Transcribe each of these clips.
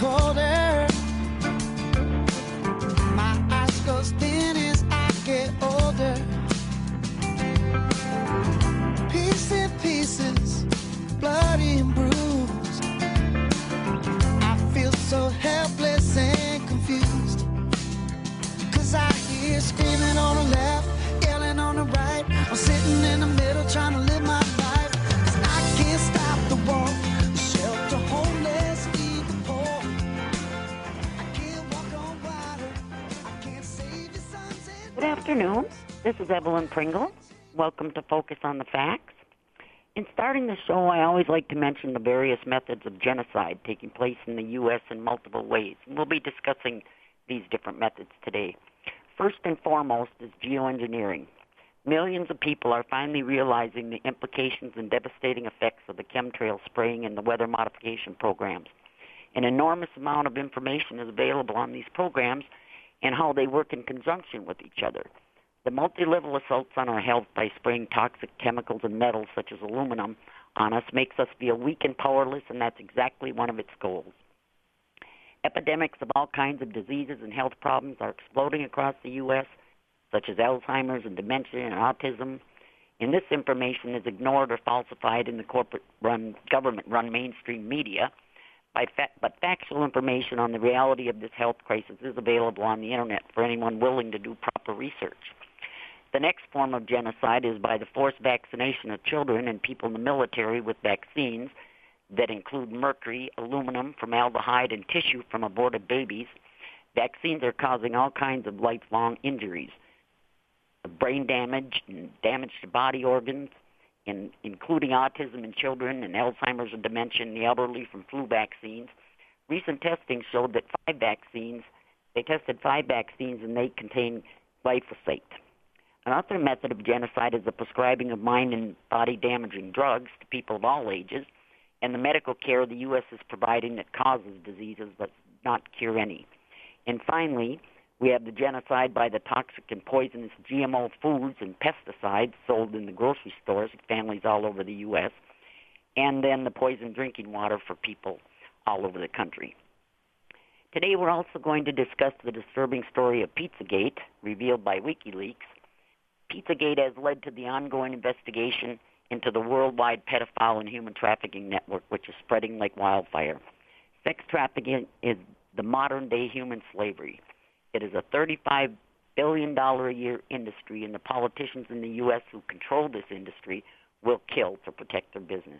colder. My eyes go thin as I get older. Pieces, bloody and bruised. I feel so helpless and confused. Cause I hear screaming on the left, yelling on the right. I'm sitting in the middle trying to live my life. Cause I can't stop the war, the shelter homeless, feed the poor. I can't walk on water, I can't save your sons and Good afternoon. This is Evelyn Pringle. Welcome to Focus on the Facts. In starting the show, I always like to mention the various methods of genocide taking place in the U.S. in multiple ways. We'll be discussing these different methods today. First and foremost is geoengineering. Millions of people are finally realizing the implications and devastating effects of the chemtrail spraying and the weather modification programs. An enormous amount of information is available on these programs and how they work in conjunction with each other. The multi-level assaults on our health by spraying toxic chemicals and metals such as aluminum on us makes us feel weak and powerless, and that's exactly one of its goals. Epidemics of all kinds of diseases and health problems are exploding across the U.S., such as Alzheimer's and dementia and autism, and this information is ignored or falsified in the corporate-run, government-run mainstream media, but factual information on the reality of this health crisis is available on the Internet for anyone willing to do proper research. The next form of genocide is by the forced vaccination of children and people in the military with vaccines that include mercury, aluminum, formaldehyde, and tissue from aborted babies. Vaccines are causing all kinds of lifelong injuries, brain damage and damage to body organs, including autism in children and Alzheimer's and dementia in the elderly from flu vaccines. Recent testing showed that they tested 5 vaccines and they contain glyphosate. Another method of genocide is the prescribing of mind and body-damaging drugs to people of all ages, and the medical care the U.S. is providing that causes diseases but not cure any. And finally, we have the genocide by the toxic and poisonous GMO foods and pesticides sold in the grocery stores at families all over the U.S., and then the poisoned drinking water for people all over the country. Today we're also going to discuss the disturbing story of Pizzagate, revealed by WikiLeaks. Pizzagate has led to the ongoing investigation into the worldwide pedophile and human trafficking network, which is spreading like wildfire. Sex trafficking is the modern-day human slavery. It is a $35 billion a year industry, and the politicians in the U.S. who control this industry will kill to protect their business.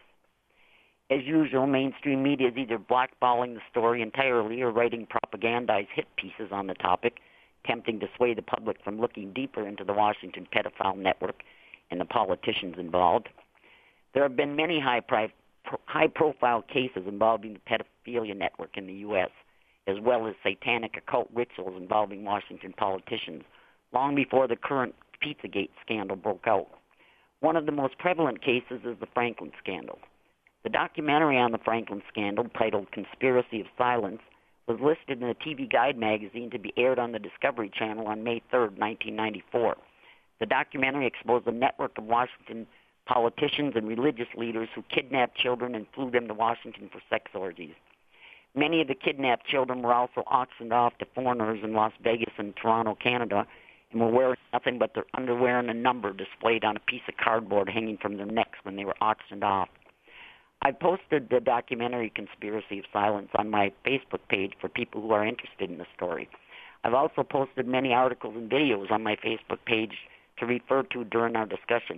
As usual, mainstream media is either blackballing the story entirely or writing propagandized hit pieces on the topic, attempting to sway the public from looking deeper into the Washington pedophile network and the politicians involved. There have been many high-profile cases involving the pedophilia network in the U.S., as well as satanic occult rituals involving Washington politicians, long before the current Pizzagate scandal broke out. One of the most prevalent cases is the Franklin scandal. The documentary on the Franklin scandal, titled Conspiracy of Silence, was listed in the TV Guide magazine to be aired on the Discovery Channel on May 3, 1994. The documentary exposed a network of Washington politicians and religious leaders who kidnapped children and flew them to Washington for sex orgies. Many of the kidnapped children were also auctioned off to foreigners in Las Vegas and Toronto, Canada, and were wearing nothing but their underwear and a number displayed on a piece of cardboard hanging from their necks when they were auctioned off. I posted the documentary Conspiracy of Silence on my Facebook page for people who are interested in the story. I've also posted many articles and videos on my Facebook page to refer to during our discussion.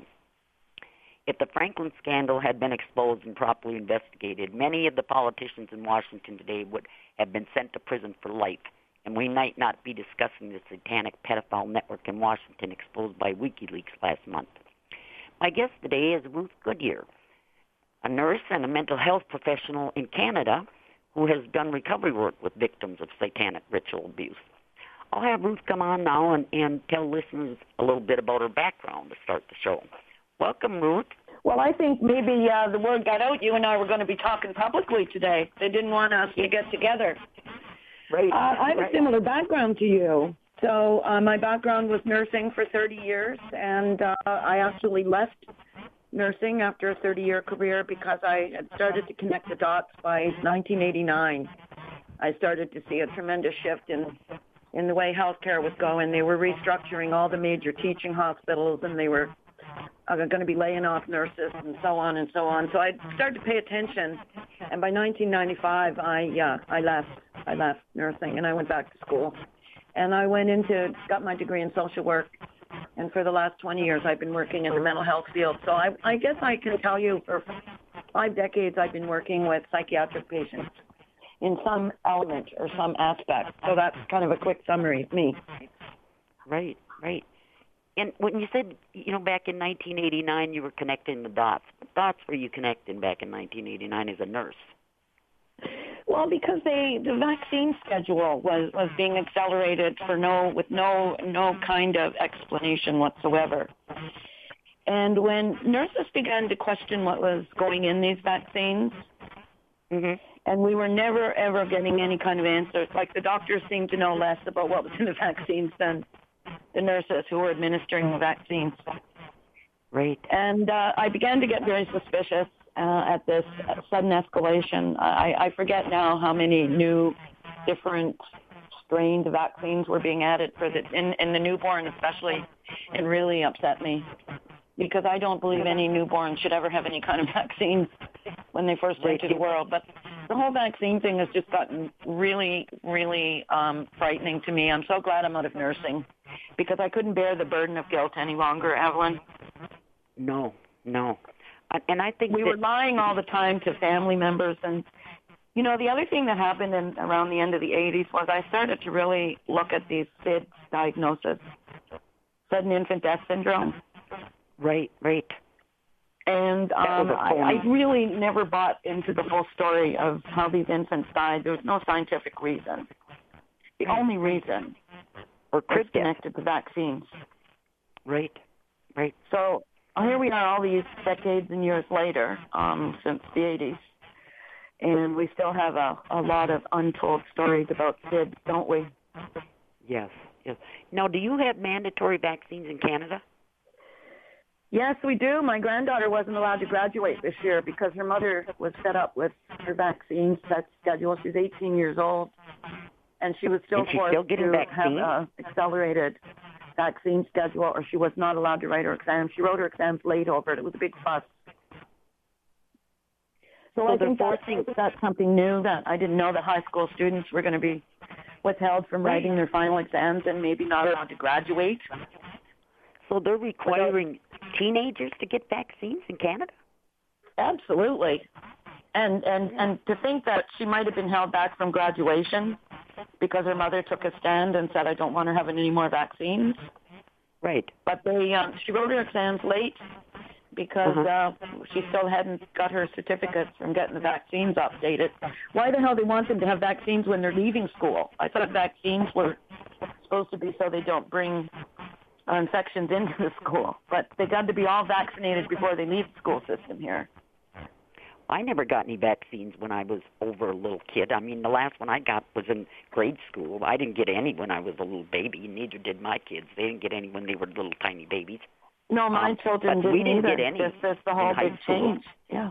If the Franklin scandal had been exposed and properly investigated, many of the politicians in Washington today would have been sent to prison for life, and we might not be discussing the satanic pedophile network in Washington exposed by WikiLeaks last month. My guest today is Ruth Goodyear, a nurse and a mental health professional in Canada who has done recovery work with victims of satanic ritual abuse. I'll have Ruth come on now and tell listeners a little bit about her background to start the show. Welcome, Ruth. Well, I think maybe the word got out. You and I were going to be talking publicly today. They didn't want us to get together. Right. I have a similar background to you. So my background was nursing for 30 years, and I actually left nursing after a 30-year career because I had started to connect the dots by 1989. I started to see a tremendous shift in the way healthcare was going. They were restructuring all the major teaching hospitals, and they were going to be laying off nurses and so on and so on. So I started to pay attention, and by 1995, I left nursing and I went back to school, and I got my degree in social work, and for the last 20 years I've been working in the mental health field. So I guess I can tell you for 5 decades I've been working with psychiatric patients in some element or some aspect. So that's kind of a quick summary of me. Right. And when you said, back in 1989 you were connecting the dots, what dots were you connecting back in 1989 as a nurse? Well, because the vaccine schedule was being accelerated with no kind of explanation whatsoever. And when nurses began to question what was going in these vaccines, and we were never, ever getting any kind of answers, like the doctors seemed to know less about what was in the vaccines than the nurses who were administering the vaccines. Right. And I began to get very suspicious at this sudden escalation. I forget now how many new different strained vaccines were being added in the newborn especially. It really upset me because I don't believe any newborn should ever have any kind of vaccines when they first enter the world. But the whole vaccine thing has just gotten really, really frightening to me. I'm so glad I'm out of nursing because I couldn't bear the burden of guilt any longer, Evelyn. No. And I think we were lying all the time to family members. And, the other thing that happened around the end of the 80s was I started to really look at these SIDS diagnoses, sudden infant death syndrome. Right. And I really never bought into the full story of how these infants died. There was no scientific reason. The only reason was connected to vaccines. Right. So here we are all these decades and years later, since the 80s, and we still have a lot of untold stories about SIDS, don't we? Yes. Now, do you have mandatory vaccines in Canada? Yes, we do. My granddaughter wasn't allowed to graduate this year because her mother was fed up with her vaccine schedule. She's 18 years old, and she was still forced to have an accelerated vaccine schedule, or she was not allowed to write her exams. She wrote her exams late over it. It was a big fuss. So I think that's something new that I didn't know that high school students were going to be withheld from writing their final exams and maybe not allowed to graduate. So they're requiring teenagers to get vaccines in Canada? Absolutely. And to think that she might have been held back from graduation because her mother took a stand and said, I don't want her having any more vaccines. Right. But she wrote her exams late because she still hadn't got her certificates from getting the vaccines updated. Why the hell they want them to have vaccines when they're leaving school? I thought vaccines were supposed to be so they don't bring infections into the school. But they got to be all vaccinated before they leave the school system here. I never got any vaccines when I was over a little kid. I mean, the last one I got was in grade school. I didn't get any when I was a little baby, neither did my kids. They didn't get any when they were little tiny babies. No, my children didn't we didn't either. Get any. This is the whole big change. Yeah.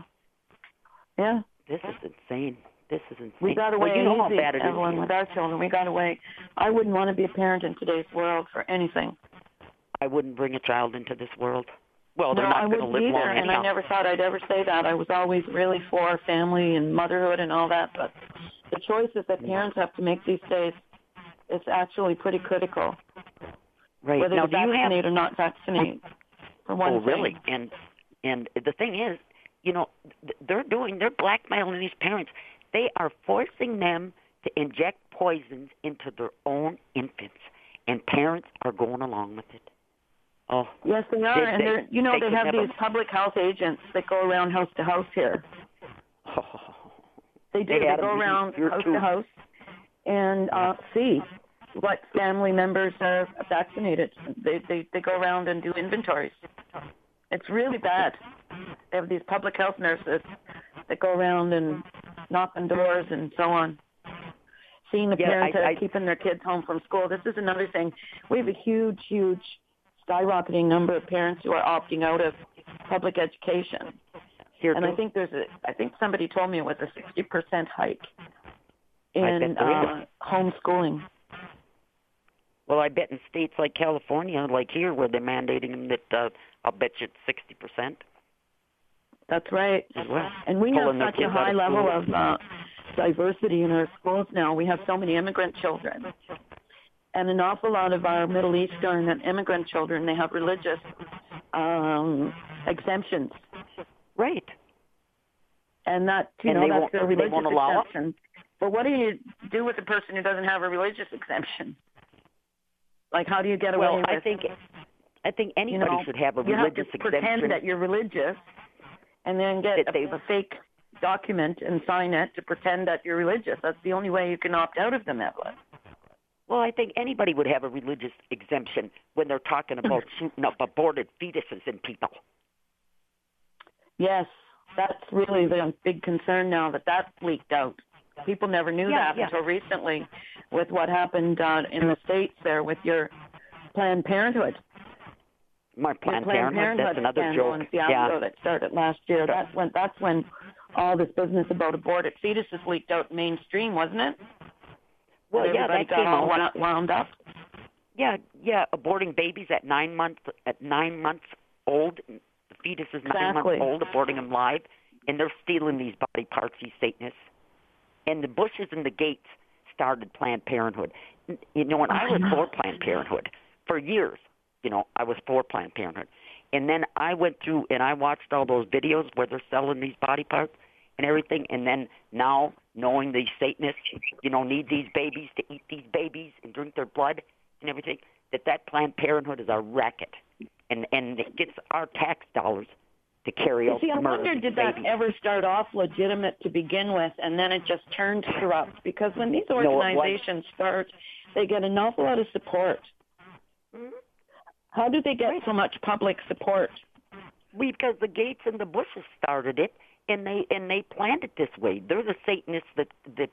This is insane. We got away you know how bad it is, Evelyn, with our children. We got away. I wouldn't want to be a parent in today's world for anything. I wouldn't bring a child into this world. Well, they're no, not going to live long anyhow. And I never thought I'd ever say that. I was always really for family and motherhood and all that. But the choices that parents have to make these days is actually pretty critical. Right. Whether now, to vaccinate or not vaccinate, for one thing. Really? And the thing is, they're blackmailing these parents. They are forcing them to inject poisons into their own infants, and parents are going along with it. Oh, yes, they are, they have these public health agents that go around house to house here. Oh, they do. They go around house to house and see what family members are vaccinated. They go around and do inventories. It's really bad. They have these public health nurses that go around and knock on doors and so on, seeing the parents that are keeping their kids home from school. This is another thing. We have a huge skyrocketing number of parents who are opting out of public education. I think somebody told me it was a 60% hike in homeschooling. Well, I bet in states like California, like here, where they're mandating them, that I'll bet you it's 60%. That's right. As well. And we have such a high level of diversity in our schools now. We have so many immigrant children. And an awful lot of our Middle Eastern and immigrant children, they have religious exemptions. Right. And that, that's their religious exemption. It? But what do you do with a person who doesn't have a religious exemption? Like, how do you get away with it? I think anybody should have a religious exemption. You have to pretend that you're religious and then get a fake document and sign it to pretend that you're religious. That's the only way you can opt out of them, Evelyn. Well, I think anybody would have a religious exemption when they're talking about shooting up aborted fetuses in people. Yes, that's really the big concern now that leaked out. People never knew that until recently with what happened in the States there with your Planned Parenthood. My Planned Parenthood, that's another joke. And fiasco that started last year. That's when all this business about aborted fetuses leaked out mainstream, wasn't it? Well, everybody that got came all out. wound up. Yeah, aborting babies at 9 months old. The fetus is 9 months old, aborting them live, and they're stealing these body parts, these Satanists. And the Bushes and the Gates started Planned Parenthood. And I was for Planned Parenthood for years. I was for Planned Parenthood. And then I went through and I watched all those videos where they're selling these body parts and everything. And then now, knowing these Satanists, need these babies to eat these babies and drink their blood and everything, that Planned Parenthood is a racket. And it gets our tax dollars to carry out the murder. I wonder, did that ever start off legitimate to begin with, and then it just turned corrupt? Because when these organizations start, they get an awful lot of support. Mm-hmm. How do they get so much public support? Because the Gates and the Bushes started it, and they planned it this way. They're the Satanists that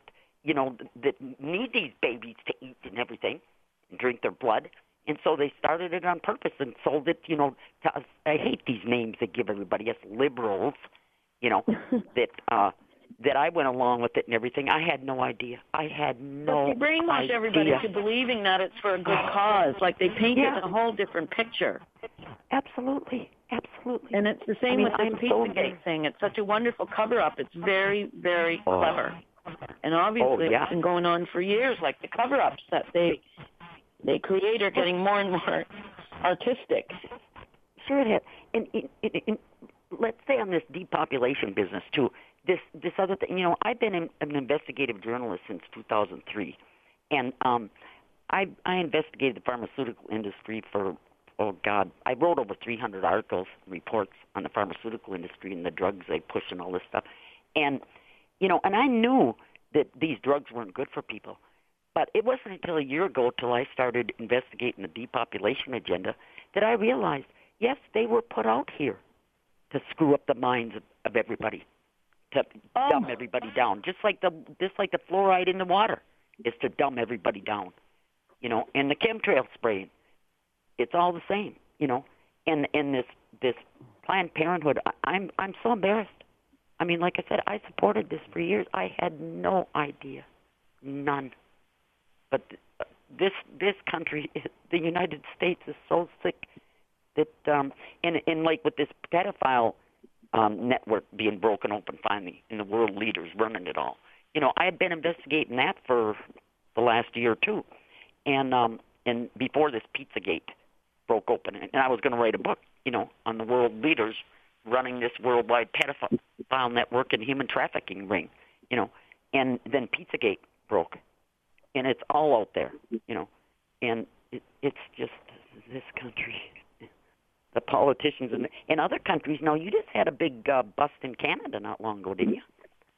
need these babies to eat and everything, and drink their blood. And so they started it on purpose and sold it, to us. I hate these names they give everybody, us liberals, that I went along with it and everything. I had no idea. But they brainwash everybody to believing that it's for a good cause. Like they paint it in a whole different picture. Absolutely. And it's the same with this Pizzagate thing. It's such a wonderful cover-up. It's very, very clever. And obviously it's been going on for years, like the cover-ups that they create are getting more and more artistic. Sure it has. And let's say on this depopulation business, too, this other thing, I've been an investigative journalist since 2003. And I investigated the pharmaceutical industry for, I wrote over 300 articles, reports on the pharmaceutical industry and the drugs they push and all this stuff. And, and I knew that these drugs weren't good for people. But it wasn't until a year ago till I started investigating the depopulation agenda that I realized, yes, they were put out here to screw up the minds of everybody, to dumb everybody down, just like the fluoride in the water is to dumb everybody down, and the chemtrail spraying, it's all the same, and this Planned Parenthood, I'm so embarrassed. I mean, like I said, I supported this for years. I had no idea, none. But this country, the United States, is so sick that, and like with this pedophile network being broken open finally, and the world leaders running it all. I had been investigating that for the last year or two, and before this Pizzagate broke open, and I was going to write a book, on the world leaders running this worldwide pedophile network and human trafficking ring, and then Pizzagate broke. And it's all out there, and it's just this country. The politicians in other countries. Now, you just had a big bust in Canada not long ago, didn't you?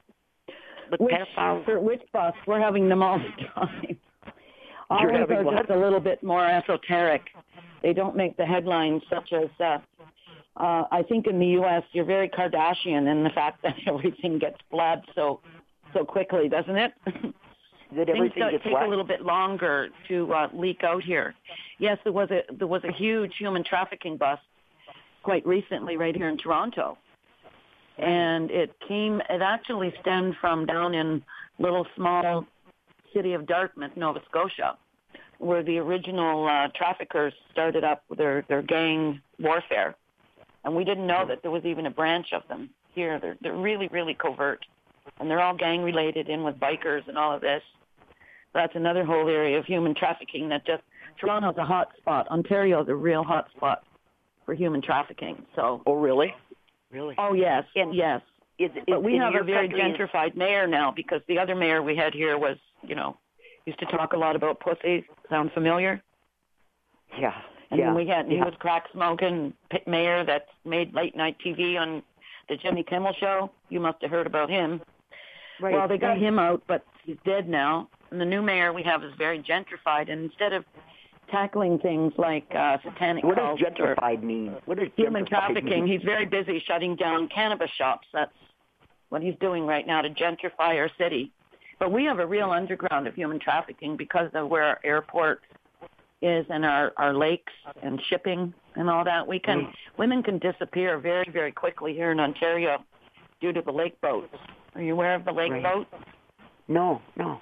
Which bust? We're having them all the time. Ours are just a little bit more esoteric. They don't make the headlines, such as, I think in the U.S., you're very Kardashian in the fact that everything gets blabbed so quickly, doesn't it? Things take a little bit longer to leak out here. Yes, there was a huge human trafficking bust quite recently right here in Toronto, and it actually stemmed from down in little small city of Dartmouth, Nova Scotia, where the original traffickers started up their gang warfare. And we didn't know that there was even a branch of them here. They're really, really covert. And they're all gang related in with bikers and all of this. That's another whole area of human trafficking that just, Toronto's a hot spot. Ontario's a real hot spot for human trafficking. So. Oh, really? Really? Oh, yes, yes. But we have a very country gentrified mayor now, because the other mayor we had here was, used to talk a lot about pussy. Sound familiar? Yeah. And then we had, he was crack smoking mayor that made late night TV on the Jimmy Kimmel show. You must have heard about him. Right. Well, they got him out, but he's dead now. And the new mayor we have is very gentrified. And instead of tackling things like satanic what cults does gentrified mean? What does human gentrified trafficking, mean? he's very busy shutting down cannabis shops. That's what he's doing right now to gentrify our city. But we have a real underground of human trafficking because of where our airport is and our lakes and shipping and all that. Women can disappear very, very quickly here in Ontario due to the lake boats. Are you aware of the lake boats? No.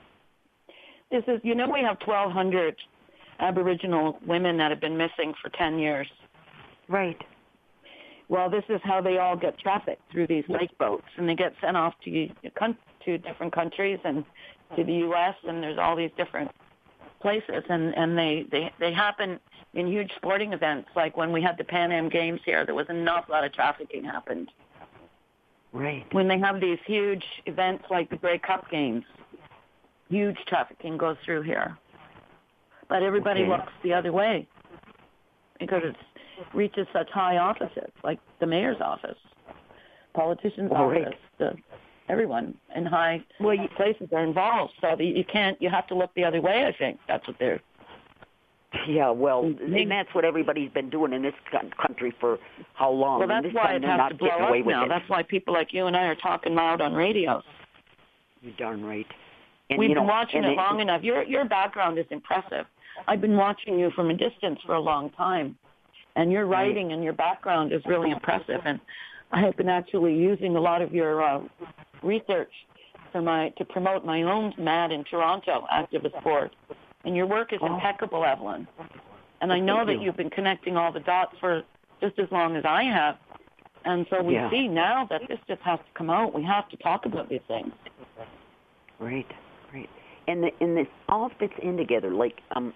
This is, we have 1,200 Aboriginal women that have been missing for 10 years. Right. Well, this is how they all get trafficked, through these lake boats, and they get sent off to different countries and to the U.S., and there's all these different places, and they happen in huge sporting events. Like when we had the Pan Am Games here, there was an awful lot of trafficking happened. Right. When they have these huge events like the Grey Cup Games, huge trafficking goes through here. But everybody looks the other way because it reaches such high offices, like the mayor's office, politician's office, everyone in high places are involved. So you have to look the other way, I think. That's what they're... Yeah, well, and that's what everybody's been doing in this country for how long? Well, that's why it has to blow up now. That's why people like you and I are talking loud on radios. You're darn right. And, we've been watching it long enough. Your background is impressive. I've been watching you from a distance for a long time, and your writing and your background is really impressive. And I have been actually using a lot of your research to promote my own MAD in Toronto activist board. And your work is impeccable, Evelyn. And I know that you've been connecting all the dots for just as long as I have. And so we see now that this just has to come out. We have to talk about these things. Right. And this all fits in together. Like,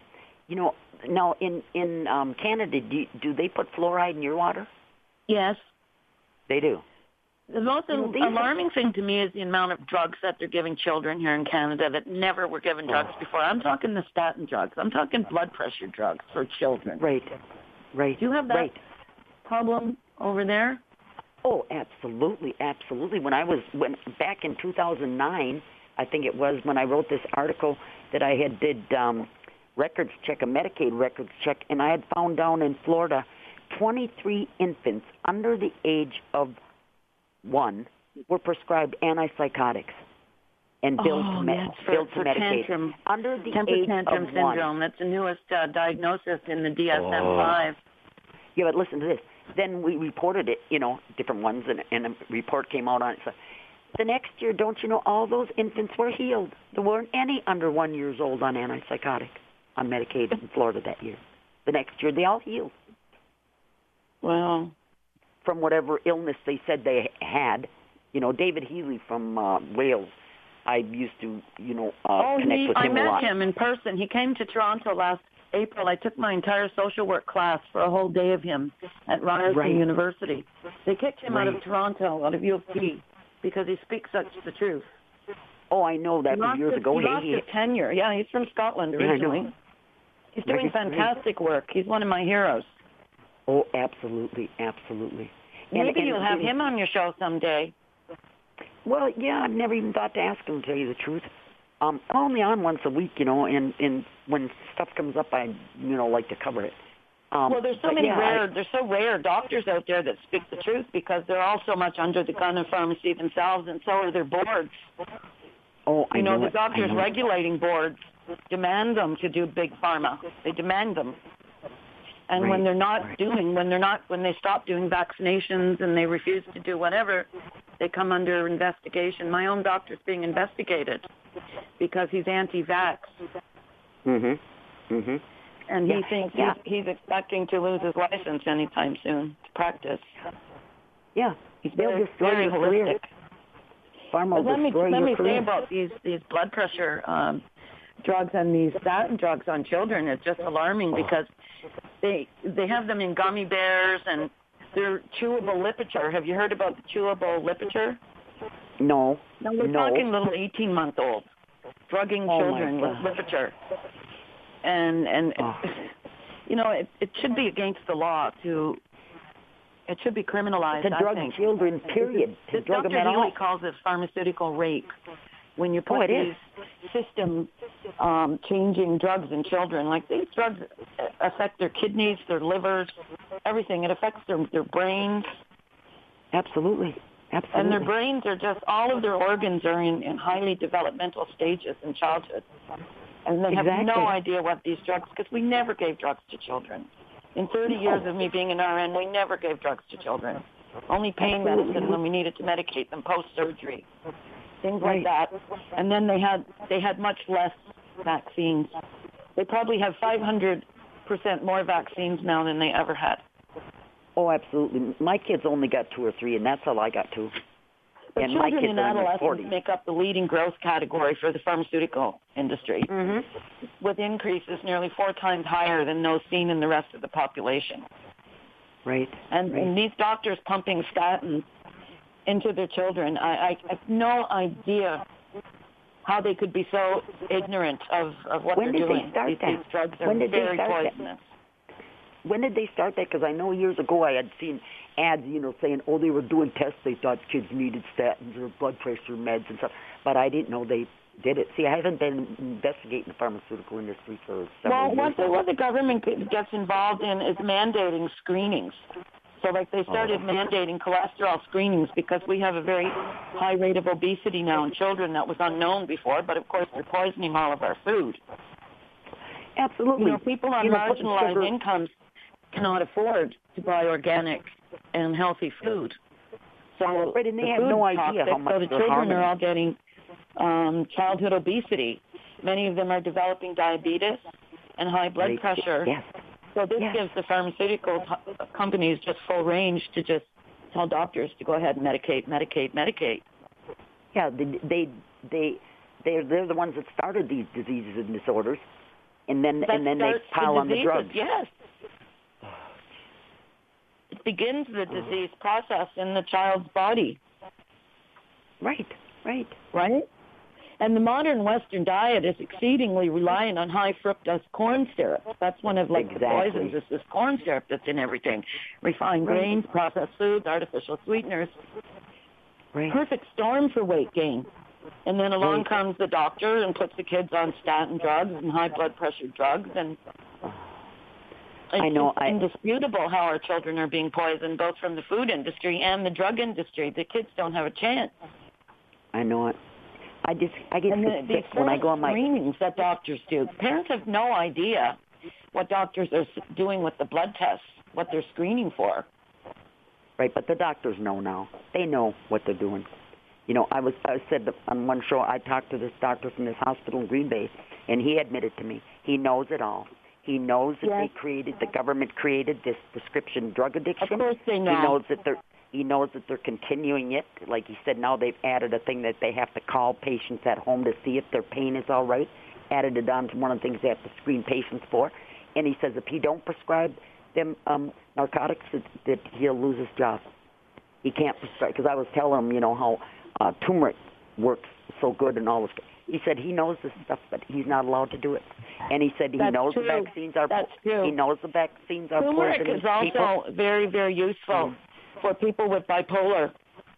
now in Canada, do they put fluoride in your water? Yes. They do. The most alarming thing to me is the amount of drugs that they're giving children here in Canada that never were given drugs before. I'm talking the statin drugs. I'm talking blood pressure drugs for children. Right. Do you have that problem over there? Oh, absolutely. When back in 2009, I think it was, when I wrote this article that I did records check, a Medicaid records check, and I had found down in Florida 23 infants under the age of 1 were prescribed antipsychotics and billed to Medicaid. Tantrum, under the temper age tantrum of syndrome. 1. That's the newest diagnosis in the DSM-5. Yeah, but listen to this. Then we reported it, different ones, and a report came out on it. So the next year, don't you know, all those infants were healed. There weren't any under 1 year old on antipsychotic on Medicaid in Florida that year. The next year, they all healed. Wow. From whatever illness they said they had. David Healy from Wales, I used to, connect with him a lot. I met him in person. He came to Toronto last April. I took my entire social work class for a whole day of him at Ryerson University. They kicked him out of Toronto, out of U of T, because he speaks such the truth. Oh, I know that was years ago. He lost his tenure. Yeah, he's from Scotland originally. He's doing fantastic work. He's one of my heroes. Oh, absolutely. Maybe you'll have him on your show someday. Well, yeah, I've never even thought to ask him, to tell you the truth. I'm only on once a week, and when stuff comes up, I, like to cover it. Well, there's so there's so rare doctors out there that speak the truth because they're all so much under the gun of pharmacy themselves, and so are their boards. Oh, I know the doctors regulating boards demand them to do big pharma. They demand them. And when they're not when they stop doing vaccinations and they refuse to do whatever, they come under investigation. My own doctor's being investigated because he's anti-vax. Mhm. Mhm. And he Yeah. thinks Yeah. he's expecting to lose his license anytime soon to practice. Yeah. He's They'll very, destroy very your career. holistic. Pharma will But let me destroy let your me say career. about these blood pressure drugs and these statin drugs on children. It's just alarming because they have them in gummy bears and they're chewable Lipitor. Have you heard about the chewable Lipitor? No. No, we're talking little 18-month-olds drugging Oh, children my with God. Lipitor. And Oh. you know, it should be against the law to. It should be criminalized. To drug I think. children, period. To This drug them Dr. at Healy all. calls it pharmaceutical rape when you put it these is. system changing drugs in children. Like these drugs affect their kidneys, their livers, everything. It affects their brains. Absolutely. Absolutely. And their brains are just, all of their organs are in highly developmental stages in childhood. And they have Exactly. no idea what these drugs, because we never gave drugs to children. In 30 years of me being an RN, we never gave drugs to children. Only pain medicine when we needed to medicate them post-surgery. Things like that. And then they had much less vaccines. They probably have 500% more vaccines now than they ever had. Oh, absolutely. My kids only got 2 or 3, and that's all I got too. But And my children kids and are in their adolescents 40s. make up the leading growth category for the pharmaceutical industry, Mhm. with increases nearly 4 times higher than those seen in the rest of the population. Right. And these doctors pumping statins into their children, I have no idea how they could be so ignorant of what When they're did they doing. start These that? drugs are When did they very start that? poisonous. When did they start that? Because I know years ago I had seen ads, saying, oh, they were doing tests. They thought kids needed statins or blood pressure meds and stuff. But I didn't know they did it. See, I haven't been investigating the pharmaceutical industry for several years. What the government gets involved in is mandating screenings. So, like, they started mandating cholesterol screenings because we have a very high rate of obesity now in children that was unknown before. But, of course, they're poisoning all of our food. Absolutely. People on marginalized incomes cannot afford to buy organic and healthy food. So Right, and they the have food's no idea toxic, how much so the they're children harming. are all getting childhood obesity. Many of them are developing diabetes and high blood Right. pressure. Yes. So this gives the pharmaceutical companies just full range to just tell doctors to go ahead and medicate. Yeah, they're the ones that started these diseases and disorders, and then they pile on the drugs. Yes. It begins the disease process in the child's body. Right. Right? And the modern Western diet is exceedingly reliant on high fructose corn syrup. That's one of the poisons, is this corn syrup that's in everything. Refined grains, processed foods, artificial sweeteners. Right. Perfect storm for weight gain. And then along comes the doctor and puts the kids on statin drugs and high blood pressure drugs. And it's indisputable how our children are being poisoned, both from the food industry and the drug industry. The kids don't have a chance. I know it. I get sick when I go on my screenings that doctors do. Parents have no idea what doctors are doing with the blood tests, what they're screening for. Right, but the doctors know now. They know what they're doing. I said on one show, I talked to this doctor from this hospital in Green Bay, and he admitted to me he knows it all. He knows that the government created this prescription drug addiction. Of course they know. He knows that they're continuing it. Like he said, now they've added a thing that they have to call patients at home to see if their pain is all right. Added it on to one of the things they have to screen patients for. And he says if he don't prescribe them narcotics, that he'll lose his job. He can't prescribe, because I was telling him, how turmeric works so good and all this. He said he knows this stuff, but he's not allowed to do it. And he said he knows the vaccines are. That's true. He knows the vaccines are turmeric poisonous. Turmeric is also very, very useful for people with bipolar.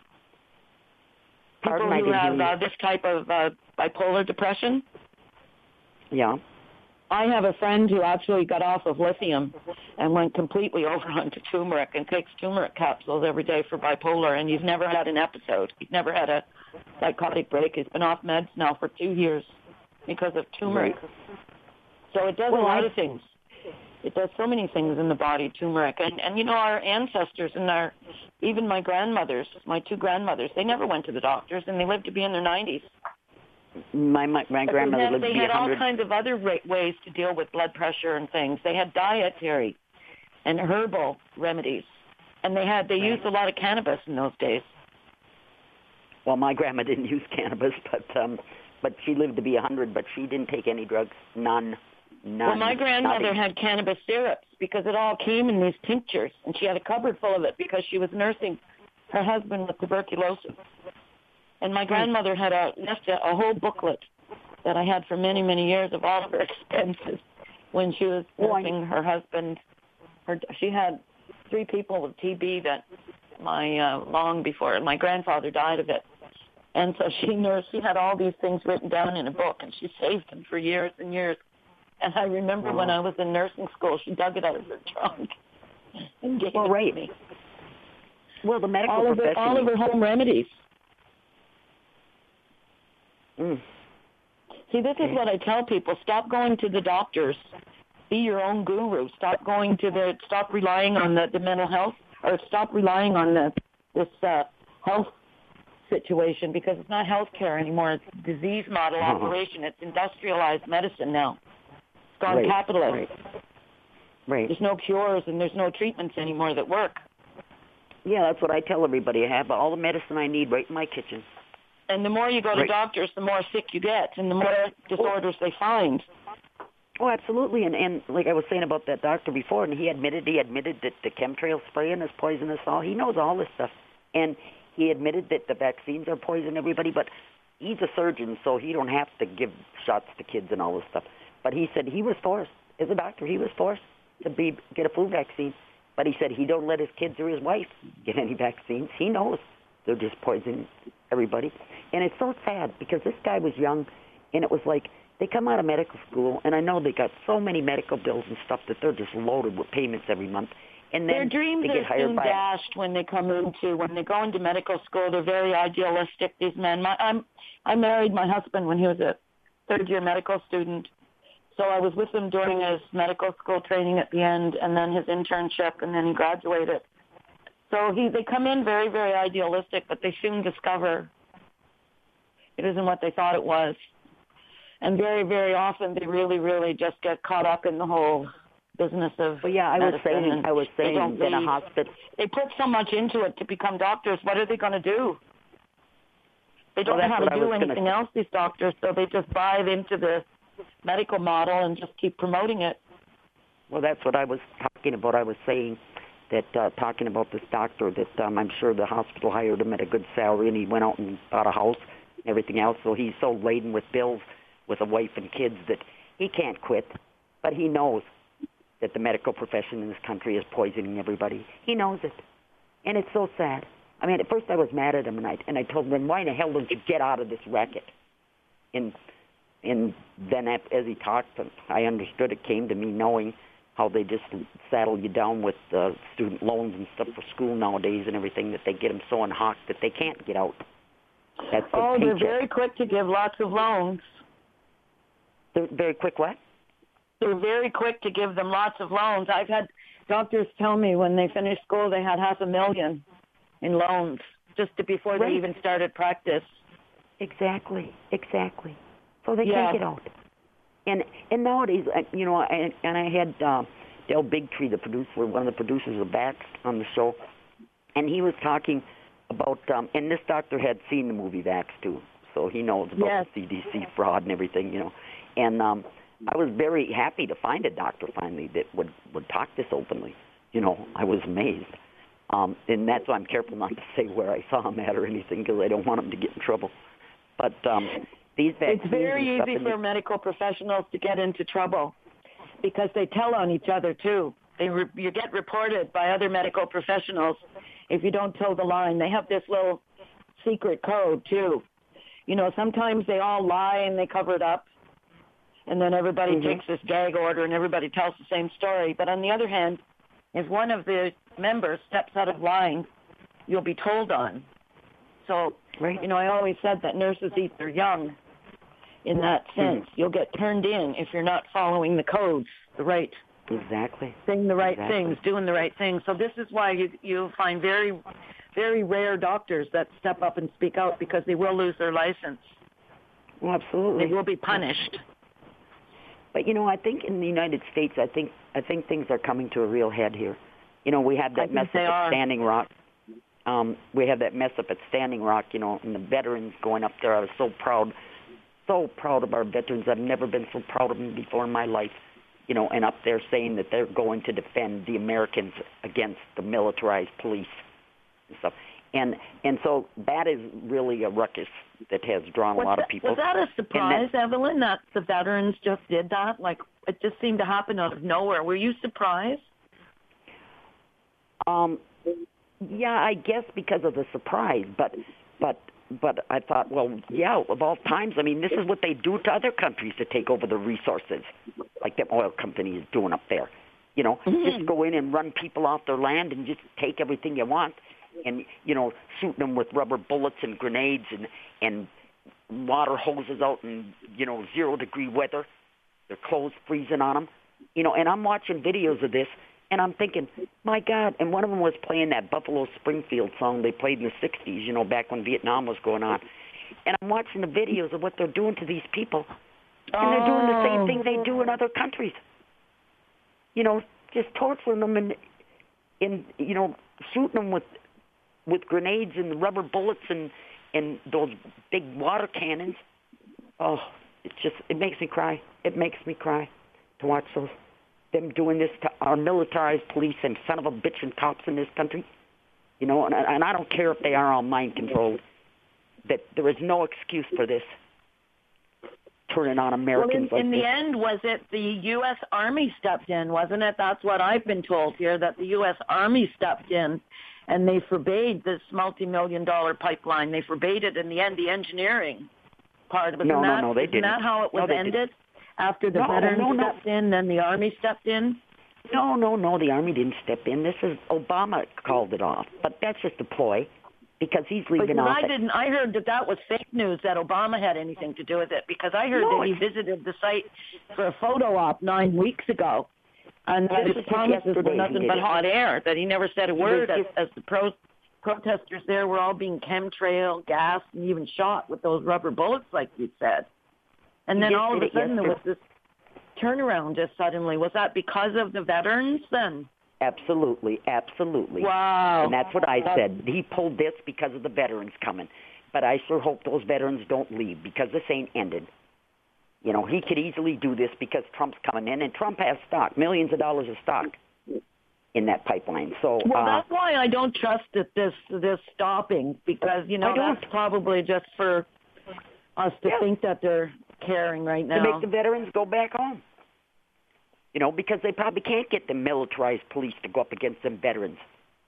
People who have this type of bipolar depression. Yeah. I have a friend who actually got off of lithium and went completely over onto turmeric and takes turmeric capsules every day for bipolar, and he's never had an episode. He's never had a psychotic break. He's been off meds now for 2 years because of turmeric. Right. So it does a lot of things. It does so many things in the body, turmeric. And our ancestors and even my grandmothers, my 2 grandmothers, they never went to the doctors, and they lived to be in their 90s. My grandmother lived to They be had all 100. kinds of other ways to deal with blood pressure and things. They had dietary and herbal remedies, and they used a lot of cannabis in those days. Well, my grandma didn't use cannabis, but she lived to be 100, but she didn't take any drugs, none. Well, my grandmother had cannabis syrups because it all came in these tinctures, and she had a cupboard full of it because she was nursing her husband with tuberculosis. And my grandmother had left a whole booklet that I had for many, many years of all of her expenses when she was nursing her husband. She had 3 people with TB long before my grandfather died of it. And so she had all these things written down in a book, and she saved them for years and years. And I remember when I was in nursing school, she dug it out of her trunk and gave it to me. Well, the medical profession... all of her home remedies. Mm. See, this is what I tell people. Stop going to the doctors. Be your own guru. Stop relying on the mental health, or stop relying on this health situation, because it's not health care anymore. It's disease model operation. It's industrialized medicine now. It's gone capitalist. Right. There's no cures and there's no treatments anymore that work. Yeah, that's what I tell everybody. I have all the medicine I need right in my kitchen. And the more you go to doctors, the more sick you get, and the more disorders they find. Oh, absolutely. And like I was saying about that doctor before, and he admitted that the chemtrail spraying is poisonous. He knows all this stuff. And he admitted that the vaccines are poison everybody, but he's a surgeon, so he don't have to give shots to kids and all this stuff. But he said he was forced, as a doctor, he was forced to get a flu vaccine. But he said he don't let his kids or his wife get any vaccines. He knows they're just poisoning everybody. And it's so sad because this guy was young, and it was like they come out of medical school, and I know they got so many medical bills and stuff that they're just loaded with payments every month. And then their dreams they get are hired soon by dashed when they go into medical school. They're very idealistic, these men. I married my husband when he was a third-year medical student, so I was with him during his medical school training at the end, and then his internship, and then he graduated. So they come in very, very idealistic, but they soon discover it isn't what they thought it was. And very, very often they really, really just get caught up in the whole business of I was saying that a hospital... They put so much into it to become doctors. What are they going to do? They don't know how to do anything else, these doctors, so they just dive into the medical model and just keep promoting it. Well, that's what I was talking about. I was saying that, talking about this doctor, that I'm sure the hospital hired him at a good salary, and he went out and bought a house and everything else, so he's so laden with bills with a wife and kids that he can't quit, but he knows that the medical profession in this country is poisoning everybody. He knows it, and it's so sad. I mean, at first I was mad at him, and I told him, why in the hell don't you get out of this racket? And then as he talked, I understood. It came to me knowing how they just saddle you down with student loans and stuff for school nowadays and everything, that they get them so unhocked that they can't get out. They're very quick to give lots of loans. They're very quick what? They're very quick to give them lots of loans. I've had doctors tell me when they finished school they had $500,000 in loans just before they even started practice. Exactly. So they can't get out. And nowadays, I had Del Bigtree, the producer, one of the producers of Vaxxed, on the show, and he was talking about, and this doctor had seen the movie Vaxxed too, so he knows about the CDC fraud and everything, And I was very happy to find a doctor finally that would talk this openly. I was amazed. And that's why I'm careful not to say where I saw him at or anything, because I don't want him to get in trouble. But these vaccines... It's very easy for medical professionals to get into trouble because they tell on each other, too. You get reported by other medical professionals if you don't toe the line. They have this little secret code, too. Sometimes they all lie and they cover it up. And then everybody takes this gag order and everybody tells the same story. But on the other hand, if one of the members steps out of line, you'll be told on. So, I always said that nurses eat their young in that sense. You'll get turned in if you're not following the codes, saying the right things, doing the right things. So this is why you find very, very rare doctors that step up and speak out because they will lose their license. Well, absolutely. They will be punished. But I think in the United States, I think things are coming to a real head here. We have that mess up at Standing Rock. We have that mess up at Standing Rock, and the veterans going up there. I was so proud of our veterans. I've never been so proud of them before in my life, and up there saying that they're going to defend the Americans against the militarized police and stuff. And so that is really a ruckus that has drawn a lot of people. Was that a surprise, Evelyn, that the veterans just did that? Like, it just seemed to happen out of nowhere. Were you surprised? Yeah, I guess because of the surprise, but I thought, well, yeah, of all times, I mean, this is what they do to other countries to take over the resources, like the oil company is doing up there. Just go in and run people off their land and just take everything you want, and shooting them with rubber bullets and grenades and water hoses out in 0-degree weather, their clothes freezing on them, And I'm watching videos of this. And I'm thinking, my God, and one of them was playing that Buffalo Springfield song they played in the 60s, back when Vietnam was going on. And I'm watching the videos of what they're doing to these people. And they're doing the same thing they do in other countries. Just torturing them and shooting them with grenades and rubber bullets and those big water cannons. Oh, it makes me cry. It makes me cry to watch them doing this to our militarized police and son of a bitch and cops in this country. And I don't care if they are all mind controlled, that there is no excuse for this turning on Americans. Well, in like the end, was it the U.S. Army stepped in, wasn't it? That's what I've been told here, that the U.S. Army stepped in and they forbade this multi-million-dollar pipeline. They forbade it in the end, the engineering part of it. No, they didn't. Isn't that how it was ended? After the veterans stepped in, then the Army stepped in? No, the Army didn't step in. This is Obama called it off. But that's just a ploy because he's leaving office. I heard that was fake news, that Obama had anything to do with it, because I heard that he visited the site for a photo op 9 weeks ago. And that his promises were nothing but hot air, that he never said a word as the protesters there were all being chemtrail, gassed, and even shot with those rubber bullets, like you said. And then all of a sudden there was this turnaround just suddenly. Was that because of the veterans then? Absolutely. Wow. And that's what I said. He pulled this because of the veterans coming. But I sure hope those veterans don't leave, because this ain't ended. He could easily do this because Trump's coming in, and Trump has stock, millions of dollars of stock in that pipeline. So that's why I don't trust that this stopping, because, that's probably just for us to think that they're caring right now. To make the veterans go back home. Because they probably can't get the militarized police to go up against them veterans.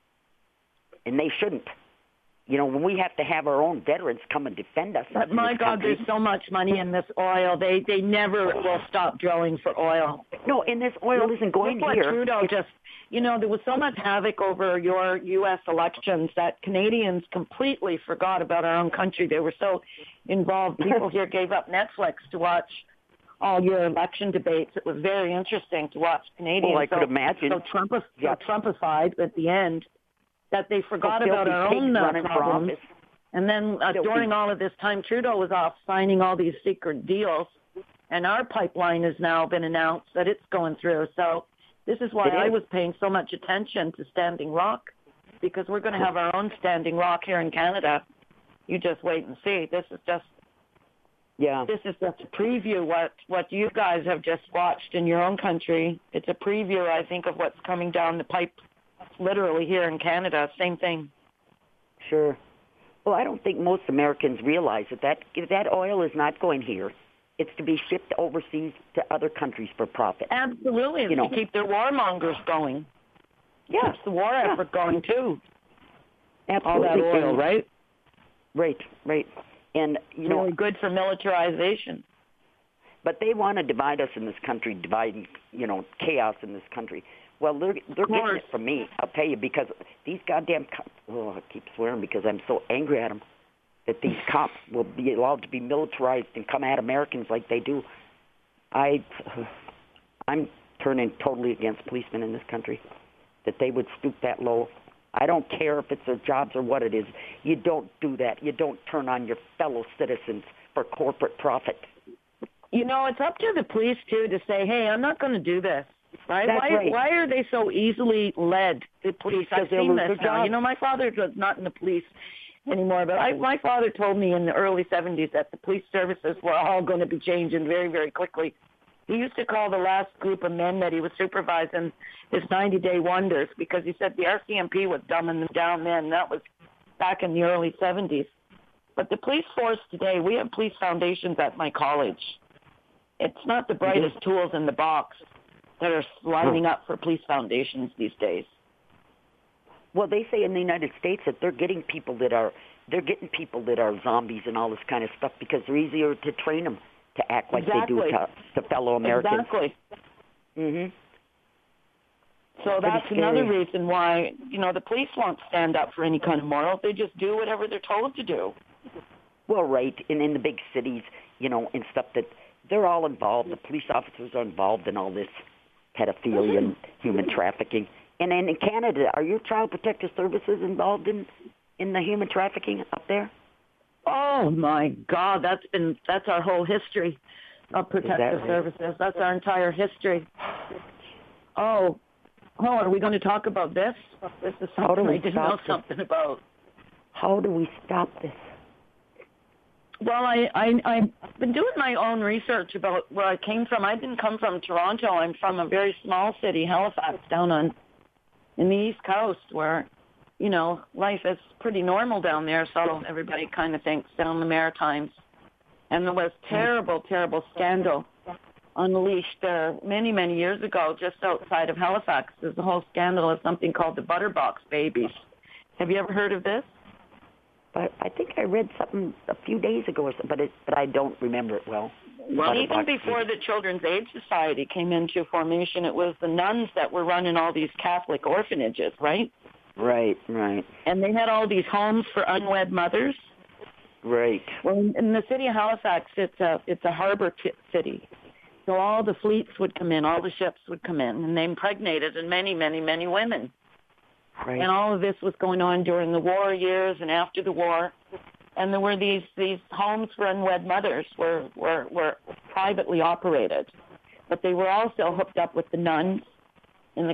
And they shouldn't. When we have to have our own veterans come and defend us. But my God, there's so much money in this oil. They never will stop drilling for oil. No, and this oil isn't going here. Trudeau just, there was so much havoc over your U.S. elections that Canadians completely forgot about our own country. They were so involved. People here gave up Netflix to watch all your election debates. It was very interesting to watch Canadians. Well, I could imagine. So Trumpified at the end, that they forgot about our own problems. And then during all of this time, Trudeau was off signing all these secret deals, and our pipeline has now been announced that it's going through. So this is why I was paying so much attention to Standing Rock, because we're going to have our own Standing Rock here in Canada. You just wait and see. This is just a preview what you guys have just watched in your own country. It's a preview, I think, of what's coming down the pipe. Literally here in Canada, same thing. Sure. Well, I don't think most Americans realize that oil is not going here. It's to be shipped overseas to other countries for profit. Absolutely. To keep their warmongers going. Yeah. Keeps the war effort going, too. Absolutely. All that oil, right? Right. And, really good for militarization. But they want to divide us in this country, dividing, chaos in this country. Well, they're getting it from me, I'll tell you, because these goddamn cops, I keep swearing because I'm so angry at them, that these cops will be allowed to be militarized and come at Americans like they do. I'm turning totally against policemen in this country, that they would stoop that low. I don't care if it's their jobs or what it is. You don't do that. You don't turn on your fellow citizens for for corporate profit. You know, it's up to the police, too, to say, hey, I'm not going to do this. Right? Why are they so easily led, the police? I've seen this now. You know, my father was not in the police anymore, but my father told me in the early 70s that the police services were all going to be changing very, very quickly. He used to call the last group of men that he was supervising his 90-day wonders because he said the RCMP was dumbing them down then. That was back in the early 70s. But the police force today, we have police foundations at my college. It's not the brightest tools in the box that are lining up for police foundations these days. Well, they say in the United States that they're getting people that are zombies and all this kind of stuff because they're easier to train them to act like they do to fellow Americans. Exactly. Mhm. So that's another reason why, you know, the police won't stand up for any kind of morals. They just do whatever they're told to do. Well, right, and in the big cities, you know, and stuff that they're all involved. The police officers are involved in all this pedophilia and human trafficking. And in Canada, are your Child Protective Services involved in the human trafficking up there? Oh my God, that's our whole history of protective services. That's our entire history. Oh, are we going to talk about this? This is something I didn't know something about. How do we stop this? Well, I've been doing my own research about where I came from. I didn't come from Toronto. I'm from a very small city, Halifax, down in the East Coast, where, you know, life is pretty normal down there. So everybody kind of thinks down the Maritimes. And there was terrible, terrible scandal unleashed many, many years ago, just outside of Halifax. There's a whole scandal of something called the Butterbox babies. Have you ever heard of this? But I think I read something a few days ago, or something, but I don't remember it well. Well, even before the Children's Aid Society came into formation, it was the nuns that were running all these Catholic orphanages, right? Right. And they had all these homes for unwed mothers. Right. Well, in the city of Halifax, it's a harbor city. So all the fleets would come in, all the ships would come in, and they impregnated many, many, many women. Right. And all of this was going on during the war years and after the war. And there were these homes for unwed mothers were privately operated, but they were also hooked up with the nuns. In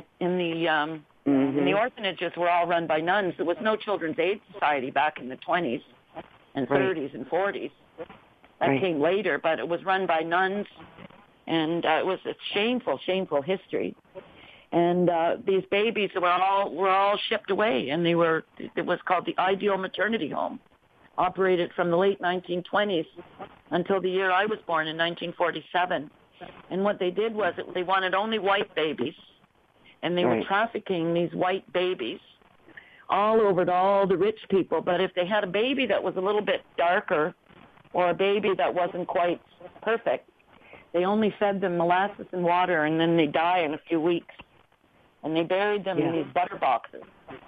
the orphanages were all run by nuns. There was no Children's Aid Society back in the 20s and 30s and 40s. That came later, but it was run by nuns, and it was a shameful, shameful history. And these babies were all shipped away, and it was called the Ideal Maternity Home, operated from the late 1920s until the year I was born in 1947. And what they did was they wanted only white babies, and they were trafficking these white babies all over to all the rich people. But if they had a baby that was a little bit darker or a baby that wasn't quite perfect, they only fed them molasses and water, and then they die in a few weeks. And they buried them in these butter boxes.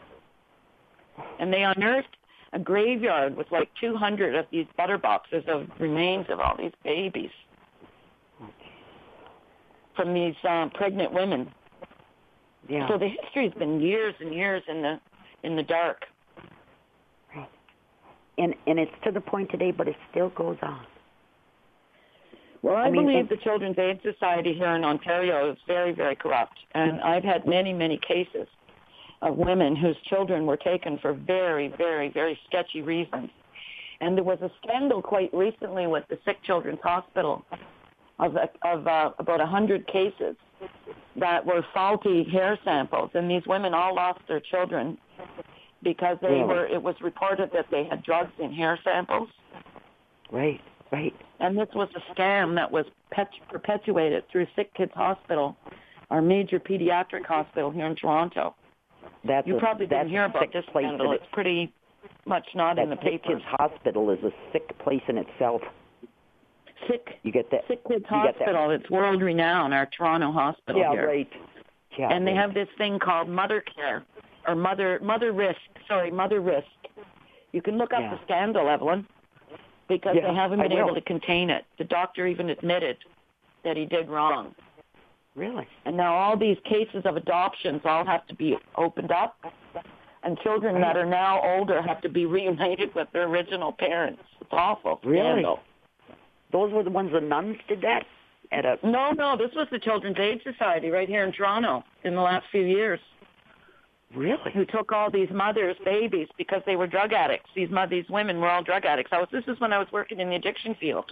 And they unearthed a graveyard with like 200 of these butter boxes of remains of all these babies from these pregnant women. Yeah. So the history's been years and years in the dark. Right. And it's to the point today, but it still goes on. Well, I believe the Children's Aid Society here in Ontario is very, very corrupt. And I've had many, many cases of women whose children were taken for very, very, very sketchy reasons. And there was a scandal quite recently with the Sick Children's Hospital of about 100 cases that were faulty hair samples. And these women all lost their children because it was reported that they had drugs in hair samples. Right. And this was a scam that was perpetuated through Sick Kids Hospital, our major pediatric hospital here in Toronto. You probably didn't hear about this scandal. It's pretty much not in the papers. Sick Kids Hospital is a sick place in itself. Sick Kids Hospital. It's world renowned, our Toronto hospital here. Right. Yeah, and they have this thing called Mother Care, or Mother Risk. You can look up the scandal, Evelyn, because they haven't been able to contain it. The doctor even admitted that he did wrong. Really? And now all these cases of adoptions all have to be opened up, and children that are now older have to be reunited with their original parents. It's awful. Really? Scandal. Those were the ones the nuns did that at a... No, this was the Children's Aid Society right here in Toronto in the last few years. Really? Who took all these mothers' babies because they were drug addicts. These women were all drug addicts. This is when I was working in the addiction field.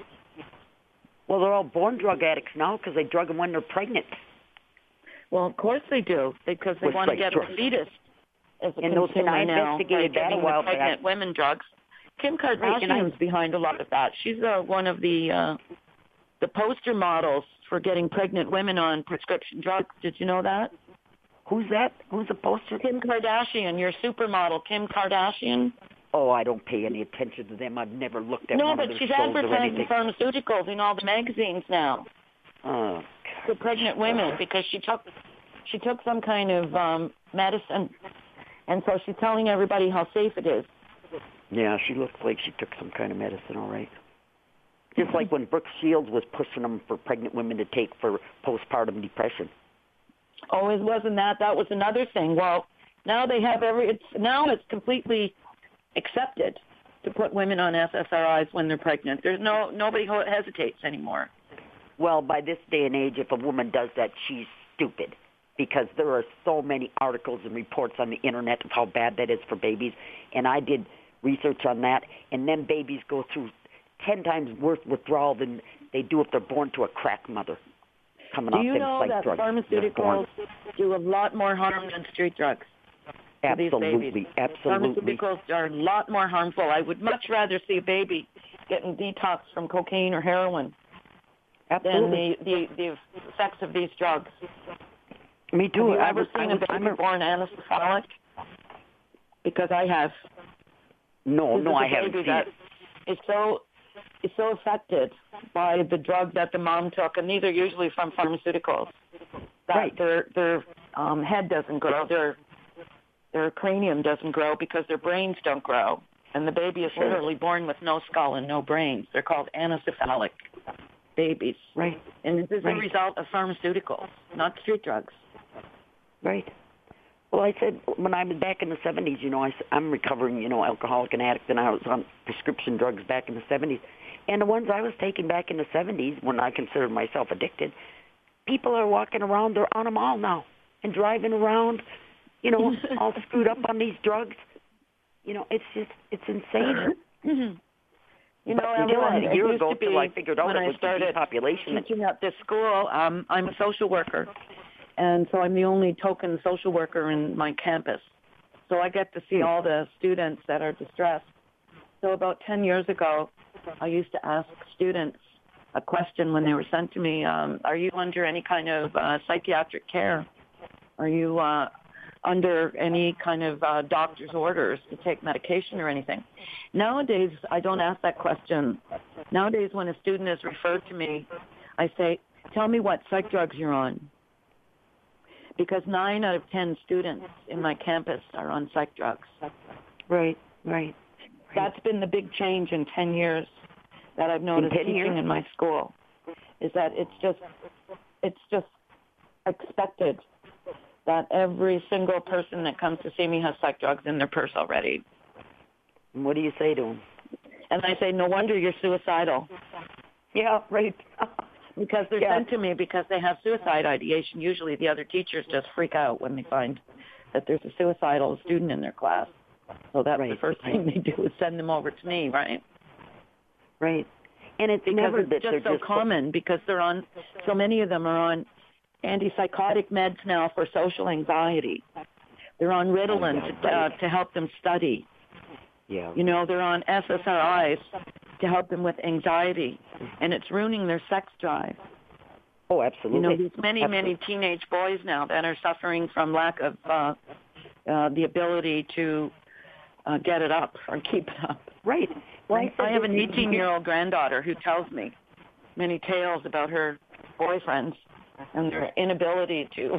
Well, they're all born drug addicts now because they drug them when they're pregnant. Well, of course they do, because they want to get the fetus as a consumer now. I investigated that a while back. Pregnant women drugs. Kim Kardashian's behind a lot of that. She's one of the poster models for getting pregnant women on prescription drugs. Did you know that? Who's that? Who's the poster? Kim Kardashian, your supermodel, Kim Kardashian. Oh, I don't pay any attention to them. I've never looked at one of their shows or anything. No, but she's advertising pharmaceuticals in all the magazines now. Oh, for pregnant women, because she took some kind of medicine, and so she's telling everybody how safe it is. Yeah, she looks like she took some kind of medicine, all right. Just like when Brooke Shields was pushing them for pregnant women to take for postpartum depression. Oh, it wasn't that. That was another thing. Well, now they have it's completely accepted to put women on SSRIs when they're pregnant. There's nobody hesitates anymore. Well, by this day and age, if a woman does that, she's stupid, because there are so many articles and reports on the internet of how bad that is for babies, and I did research on that, and then babies go through 10 times worse withdrawal than they do if they're born to a crack mother. Do you know that pharmaceuticals do a lot more harm than street drugs? Absolutely, absolutely. Pharmaceuticals are a lot more harmful. I would much rather see a baby getting detoxed from cocaine or heroin than the effects of these drugs. Me too. Have you ever seen a baby born anecephalic? Because I have. No, I haven't seen it. It's so affected by the drug that the mom took, and these are usually from pharmaceuticals, that their head doesn't grow, their cranium doesn't grow because their brains don't grow, and the baby is literally born with no skull and no brains. They're called anecephalic babies. Right. And this is a result of pharmaceuticals, not street drugs. Right. Well, I said when I was back in the 70s, I'm recovering, alcoholic and addict, and I was on prescription drugs back in the 70s. And the ones I was taking back in the 70s, when I considered myself addicted, people are walking around, they're on them all now, and driving around, all screwed up on these drugs. It's insane. Until a year ago, till I figured out it was the depopulation. Teaching at this school, I'm a social worker. And so I'm the only token social worker in my campus. So I get to see all the students that are distressed. So about 10 years ago, I used to ask students a question when they were sent to me, are you under any kind of psychiatric care? Are you under any kind of doctor's orders to take medication or anything? Nowadays, I don't ask that question. Nowadays, when a student is referred to me, I say, tell me what psych drugs you're on. Because 9 out of 10 students in my campus are on psych drugs. Right. That's been the big change in 10 years that I've noticed teaching in my school, is that it's just expected that every single person that comes to see me has psych drugs in their purse already. And what do you say to them? And I say, no wonder you're suicidal. Yeah, right. Because they're sent to me because they have suicide ideation. Usually the other teachers just freak out when they find that there's a suicidal student in their class. So that's the first thing they do is send them over to me, right? Right. And it's because never it's that just so common because they're on, so many of them are on antipsychotic meds now for social anxiety. They're on Ritalin to help them study. Yeah. They're on SSRIs to help them with anxiety, and it's ruining their sex drive. Oh, absolutely. There's many teenage boys now that are suffering from lack of the ability to get it up or keep it up. Right. Well, I have an 18-year-old granddaughter who tells me many tales about her boyfriends and their inability to,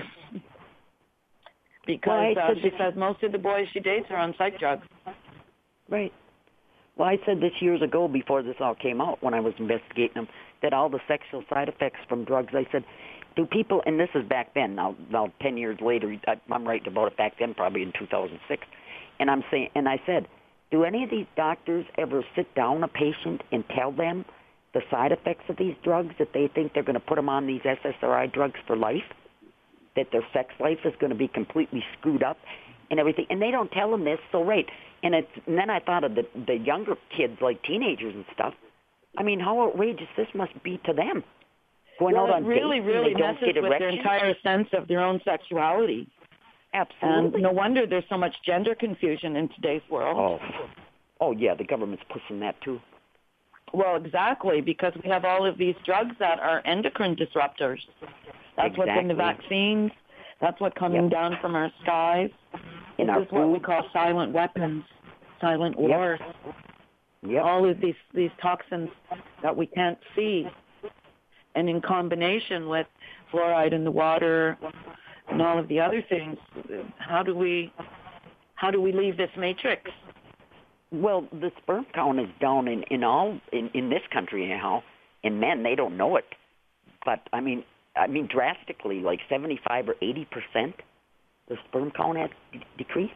because she says most of the boys she dates are on psych drugs. Right. Well, I said this years ago before this all came out when I was investigating them, that all the sexual side effects from drugs, I said, do people, and this is back then, now 10 years later, I'm writing about it back then, probably in 2006, and I said, do any of these doctors ever sit down a patient and tell them the side effects of these drugs, that they think they're going to put them on these SSRI drugs for life, that their sex life is going to be completely screwed up and everything. And they don't tell them this, so right. And then I thought of the younger kids, like teenagers and stuff. I mean, how outrageous this must be to them. Going out on really, dates really and they don't messes get with their entire sense of their own sexuality. Absolutely. And no wonder there's so much gender confusion in today's world. Oh yeah, the government's pushing that too. Well, exactly, because we have all of these drugs that are endocrine disruptors. That's what's in the vaccines. That's what's coming down from our skies. This is what we call silent weapons, silent wars. Yep. All of these toxins that we can't see. And in combination with fluoride in the water and all of the other things, how do we leave this matrix? Well, the sperm count is down in this country now. In men, they don't know it, but I mean drastically, like 75 or 80%, the sperm count has decreased.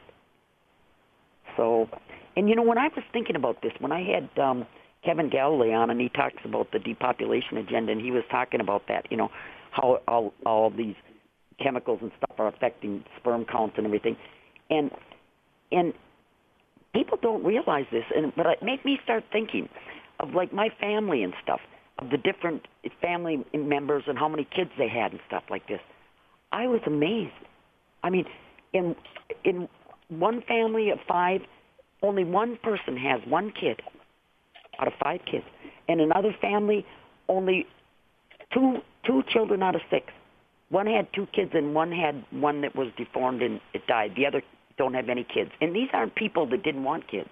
So, and when I was thinking about this, when I had Kevin Galloway on, and he talks about the depopulation agenda, and he was talking about that, how all these chemicals and stuff are affecting sperm counts and everything, and people don't realize this, but it made me start thinking of like my family and stuff, of the different family members and how many kids they had and stuff like this. I was amazed. I mean, in one family of 5, only one person has 1 kid out of 5 kids. In another family, only two children out of 6. One had 2 kids and one had one that was deformed and it died. The other don't have any kids. And these aren't people that didn't want kids.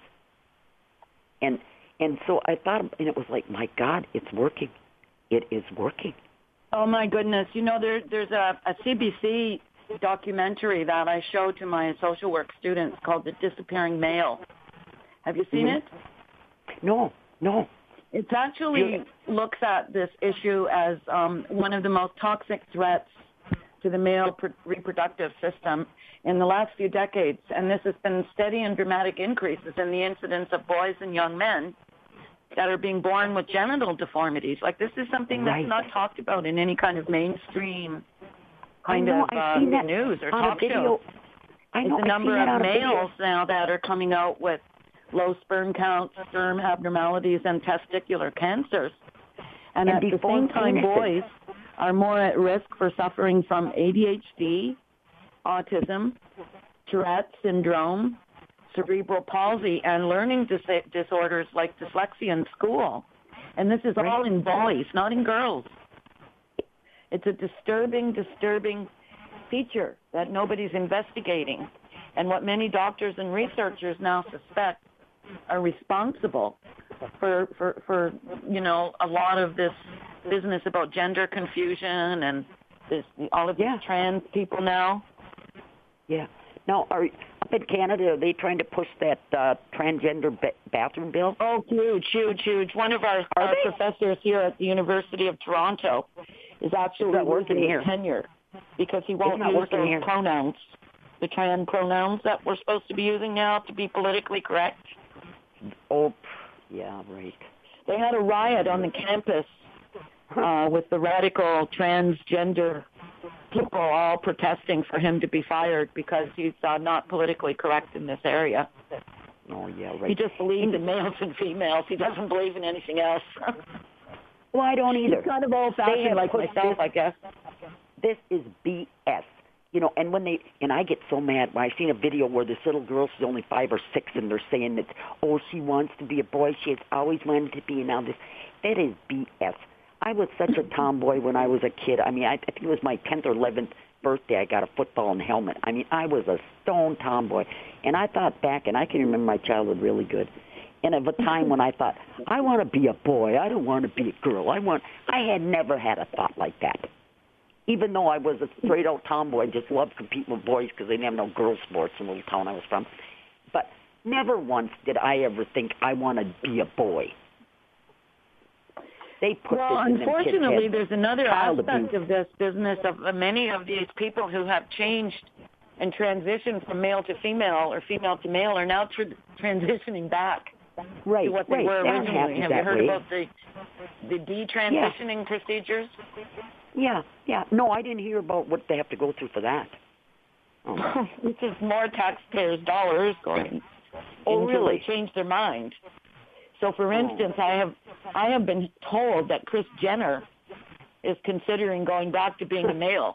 And so I thought, and it was like, my God, it's working. It is working. Oh, my goodness. There's a CBC documentary that I show to my social work students called The Disappearing Male. Have you seen it? No. It actually looks at this issue as one of the most toxic threats to the male reproductive system in the last few decades. And this has been steady and dramatic increases in the incidence of boys and young men that are being born with genital deformities. Like, this is something that's not talked about in any kind of mainstream kind of news or talk show. There's a number of males now that are coming out with low sperm counts, sperm abnormalities, and testicular cancers. And at the same time, boys are more at risk for suffering from ADHD, autism, Tourette syndrome, cerebral palsy, and learning disorders like dyslexia in school. And this is all in boys, not in girls. It's a disturbing feature that nobody's investigating. And what many doctors and researchers now suspect are responsible for a lot of this business about gender confusion and all of these trans people now. Yeah. Now, up in Canada, are they trying to push that transgender bathroom bill? Oh, huge. One of our professors here at the University of Toronto is actually losing his tenure because he won't use those pronouns, the trans pronouns that we're supposed to be using now to be politically correct. Oh, yeah, right. They had a riot on the campus with the radical transgender people all protesting for him to be fired because he's not politically correct in this area. Oh, yeah, right. He just believes in males and females. He doesn't believe in anything else. Well, I don't either. He's kind of old-fashioned like myself, I guess. This is BS. And I get so mad when I seen a video where this little girl, she's only 5 or 6, and they're saying that, she wants to be a boy. She has always wanted to be, and now this. That is BS. I was such a tomboy when I was a kid. I mean, I think it was my 10th or 11th birthday I got a football and helmet. I mean, I was a stone tomboy. And I thought back, and I can remember my childhood really good, and of a time when I thought, I want to be a boy. I don't want to be a girl. I had never had a thought like that. Even though I was a straight-out tomboy, I just loved competing with boys because they didn't have no girl sports in the little town I was from. But never once did I ever think I want to be a boy. They put unfortunately, there's another aspect of this business of many of these people who have changed and transitioned from male to female or female to male are now transitioning back right, to what they right. were I'm originally. happy Have that you heard way. about the detransitioning procedures? Yeah. No, I didn't hear about what they have to go through for that. Oh. This is more taxpayers' dollars going Oh, until really? they change their mind. So, for instance, I have been told that Kris Jenner is considering going back to being a male.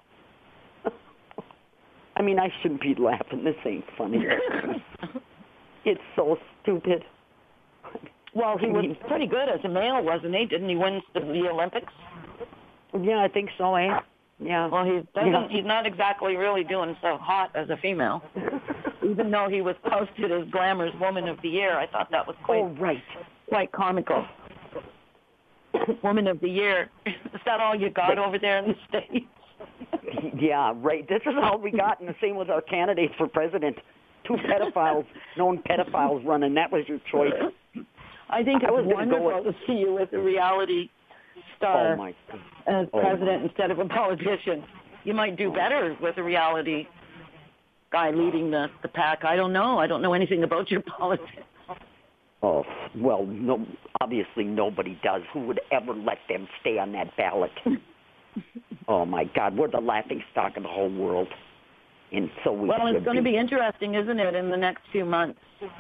I mean, I shouldn't be laughing. This ain't funny. It's so stupid. Well, he was pretty good as a male, wasn't he? Didn't he win the Olympics? Yeah, I think so, eh? Yeah. Well, he's not exactly really doing so hot as a female. Even though he was posted as Glamour's Woman of the Year, I thought that was quite comical. Woman of the Year. Is that all you got over there in the States? Yeah, right. This is all we got, and the same with our candidates for president. 2 pedophiles, known pedophiles running. That was your choice. I think it was wonderful to see you as a reality star as president instead of a politician. You might do better with a reality guy leading the pack. I don't know. I don't know anything about your politics. Oh, well, no, obviously nobody does. Who would ever let them stay on that ballot? Oh, my God. We're the laughingstock of the whole world. And so we Well, it's going to be interesting, isn't it, in the next few months?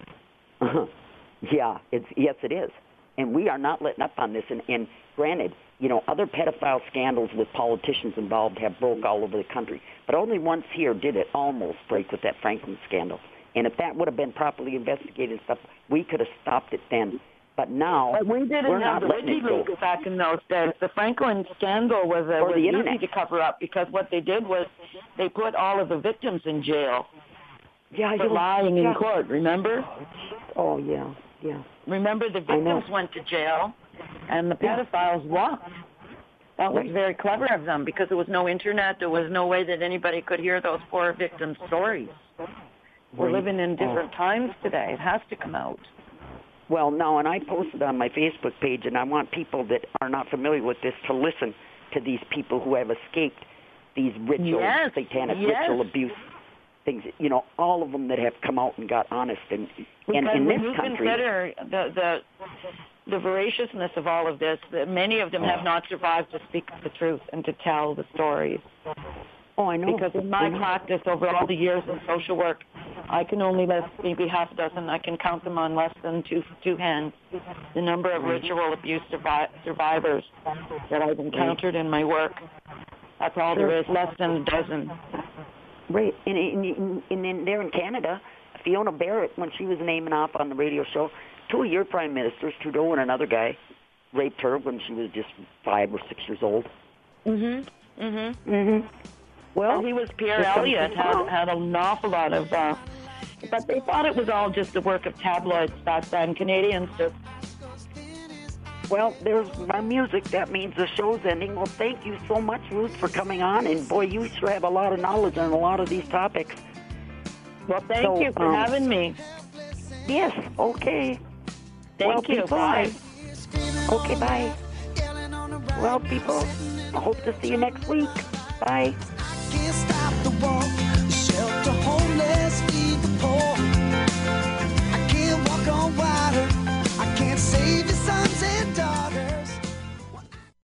Yeah, yes, it is. And we are not letting up on this. And granted, you know, other pedophile scandals with politicians involved have broke all over the country. But only once here did it almost break with that Franklin scandal. And if that would have been properly investigated and stuff, we could have stopped it then. But now, we didn't have the WikiLeaks back in those days. The Franklin scandal was easy to cover up because what they did was they put all of the victims in jail for lying in court, remember? Oh, yeah. Remember, the victims went to jail and the pedophiles walked. That was very clever of them because there was no internet. There was no way that anybody could hear those poor victims' stories. We're living in different times today. It has to come out. Well, no, and I posted on my Facebook page, and I want people that are not familiar with this to listen to these people who have escaped these ritual, satanic ritual abuse things. You know, all of them that have come out and got honest. And in this country, consider the voraciousness of all of this, that many of them have not survived to speak the truth and to tell the stories. Oh, I know. Because in my practice over all the years in social work, I can only list maybe half a dozen. I can count them on less than two hands. The number of ritual abuse survivors that I've encountered in my work. That's all there is, less than a dozen. Right. And there in Canada, Fiona Barrett, when she was naming off on the radio show, 2 of your prime ministers, Trudeau and another guy, raped her when she was just 5 or 6 years old. Well, he was Pierre Elliott, had an awful lot of, but they thought it was all just the work of tabloids back then. Canadians just. Well, there's my music. That means the show's ending. Well, thank you so much, Ruth, for coming on. And boy, you sure have a lot of knowledge on a lot of these topics. Well, thank you for having me. Yes. Okay. Thank you. Bye. Okay. Bye. Well, people, I hope to see you next week. Bye. Can't stop the walk.